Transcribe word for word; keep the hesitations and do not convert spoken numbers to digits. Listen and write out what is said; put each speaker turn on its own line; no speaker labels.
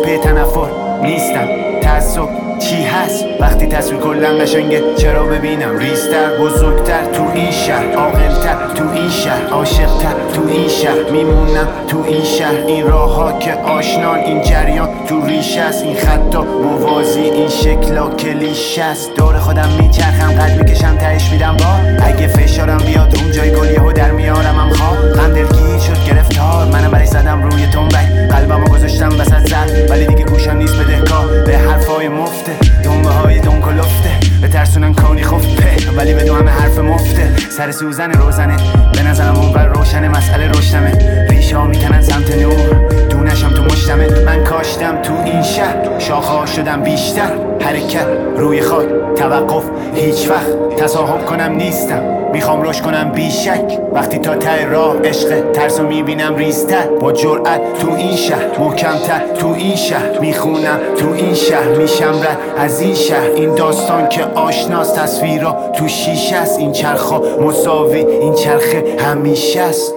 پی تنفر نیستم. تعصب چی هست وقتی تصویر کلن قشنگه؟ چرا ببینم ریزتر بزرگتر تو این شهر، عاقلتر تو این شهر، عاشقتر تو این شهر، میمونم تو این شهر. این راه ها که آشنان، این جریان تو ریش است، این خطا موازی، این شکلا کلیش است. دور خودم میچرخم قد میکشم تهش میدم با. اگه فشارم بیاد اون جای گل یهو در میارم هم خواب. غم دلگیر شد گرفتار منم برای زدم روی تنبک. قلبمو گذاشتم وسط زد ولی دیگه گوشم نیست بدهکار به حرفای مفته، دنبه های دنک و لفته. به ترسونن کانی خفته ولی بدو همه حرف مفته. سر سوزن روزنه به نظرم اون بر روشنه، مسئله رشتمه. ریشه ها میکنن سمت نور دونشم تو مشتمه. من کاشتم تو این شهر شاخه ها شدم بیشتر. حرکت روی خاک توقف هیچ وقت تصاحب کنم نیستم. میخوام روش کنم بیشک وقتی تا ته راه عشق ترسو میبینم ریزتر. با جرأت تو این شهر محکمتر تو این شهر، میخونم تو این شهر میشم رد از این شهر. این داستان که آشناست تصویرا تو شیشه است. این چرخا مساوی این چرخه همیشه است.